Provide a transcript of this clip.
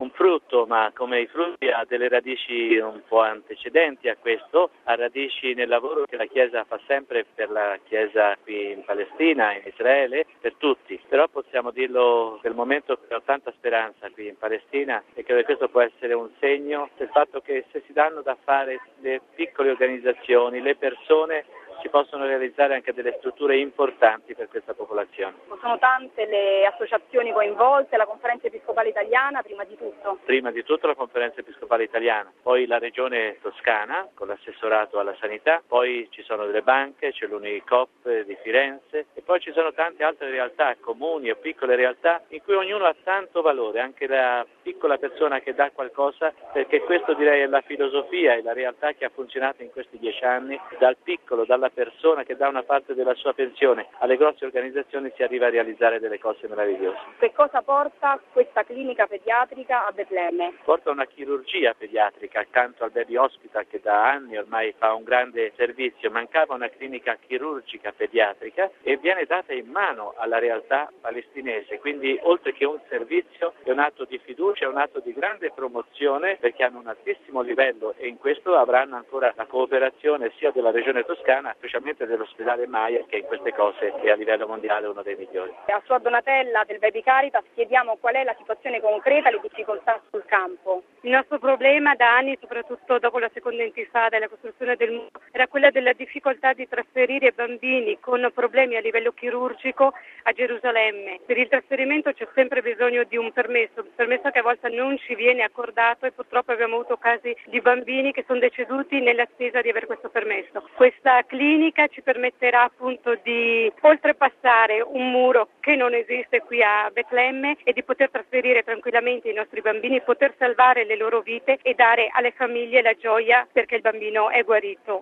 un frutto, ma come i frutti ha delle radici un po' antecedenti a questo, ha radici nel lavoro che la Chiesa fa sempre per la Chiesa qui in Palestina, in Israele, per tutti. Però possiamo dirlo per il momento che ho tanta speranza qui in Palestina e credo che questo può essere un segno del fatto che se si danno da fare le piccole organizzazioni, le persone, si possono realizzare anche delle strutture importanti per questa popolazione. Sono tante le associazioni coinvolte, la Conferenza Episcopale Italiana prima di tutto. Prima di tutto la Conferenza Episcopale Italiana, poi la Regione Toscana con l'assessorato alla sanità, poi ci sono delle banche, c'è l'Unicoop di Firenze e poi ci sono tante altre realtà, comuni o piccole realtà in cui ognuno ha tanto valore, anche la piccola persona che dà qualcosa, perché questo direi è la filosofia e la realtà che ha funzionato in questi 10 anni, dal piccolo, dalla persona che dà una parte della sua pensione alle grosse organizzazioni si arriva a realizzare delle cose meravigliose. Che cosa porta questa clinica pediatrica a Betlemme? Porta una chirurgia pediatrica accanto al baby hospital che da anni ormai fa un grande servizio. Mancava una clinica chirurgica pediatrica e viene data in mano alla realtà palestinese, quindi oltre che un servizio è un atto di fiducia, è un atto di grande promozione perché hanno un altissimo livello e in questo avranno ancora la cooperazione sia della Regione Toscana specialmente dell'ospedale Maia che in queste cose è a livello mondiale uno dei migliori. A Suor Donatella del Baby Caritas chiediamo qual è la situazione concreta, le difficoltà sul campo. Il nostro problema da anni, soprattutto dopo la seconda intifada e la costruzione del muro, era quella della difficoltà di trasferire bambini con problemi a livello chirurgico a Gerusalemme. Per il trasferimento c'è sempre bisogno di un permesso che a volte non ci viene accordato e purtroppo abbiamo avuto casi di bambini che sono deceduti nell'attesa di avere questo permesso. Questa clinica ci permetterà appunto di oltrepassare un muro che non esiste qui a Betlemme e di poter trasferire tranquillamente i nostri bambini, poter salvare le loro vite e dare alle famiglie la gioia perché il bambino è guarito.